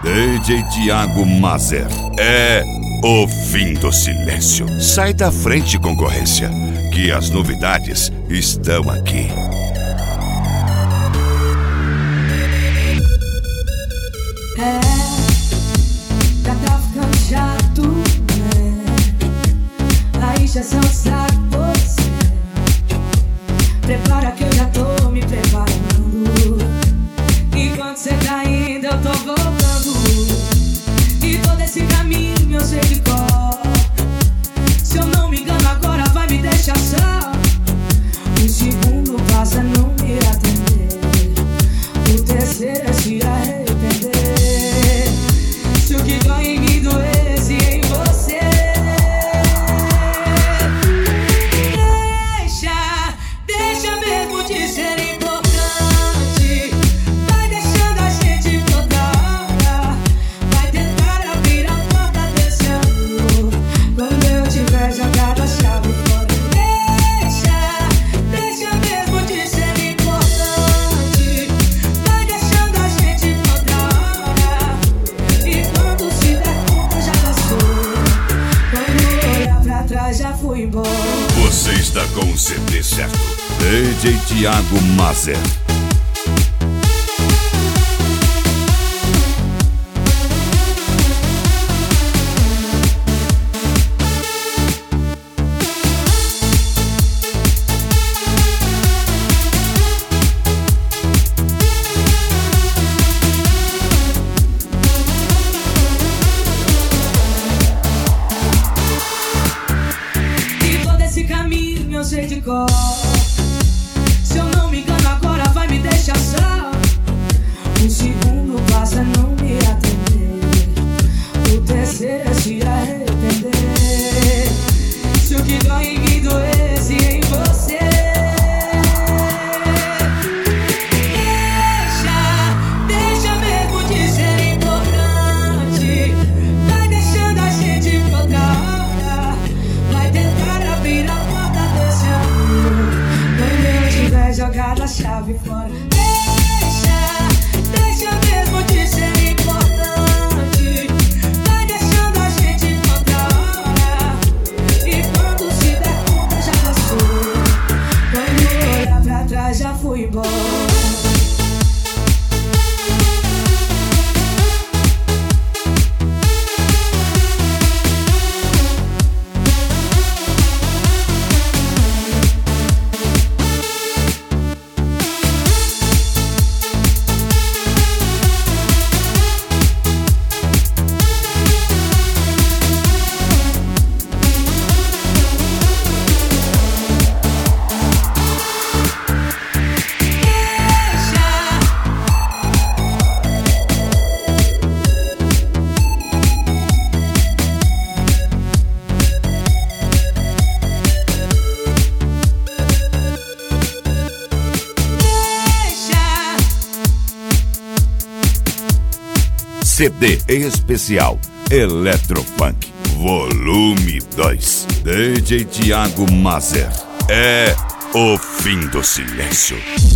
DJ Thiago Mazer. É o fim do silêncio. Sai da frente, concorrência, que as novidades estão aqui. Já tá ficando chato, né? Aí já são saco você. Prepara que eu já tô me preparando. Enquanto cê tá indo, eu tô voltando. E todo esse caminho eu sei de cor. Se eu não me engano, agora vai me deixar só. Um segundo passa, não me atender. O terceiro é se arrepender. Se o que dói em mim doesse em você. Deixa mesmo de ser importante. Vai deixando a gente toda hora. Vai tentar abrir a porta desse amor. Quando eu tiver jogado a chave fora. Deixa mesmo de ser importante. Vai deixando a gente toda hora. E quando se der conta já passou. Quando olhar pra trás já fui embora. Você está com o CD certo. DJ Thiago Mazer. E todo esse caminho eu sei de cor. Se eu não me engano, agora vai me deixar só. Um segundo passa, não me atender. O terceiro é se arrepender. Se o que dói em mim doesse em você. Deixa mesmo de ser importante. Vai deixando a gente toda hora. Vai tentar abrir a porta desse amor. Quando eu tiver jogado a chave fora. Deixa mesmo de ser importante. Vai deixando a gente toda hora. E quando se der conta já passou. Quando olhar pra trás já fui embora. CD especial Eletrofunk Volume 2. DJ Thiago Mazer. É o fim do silêncio.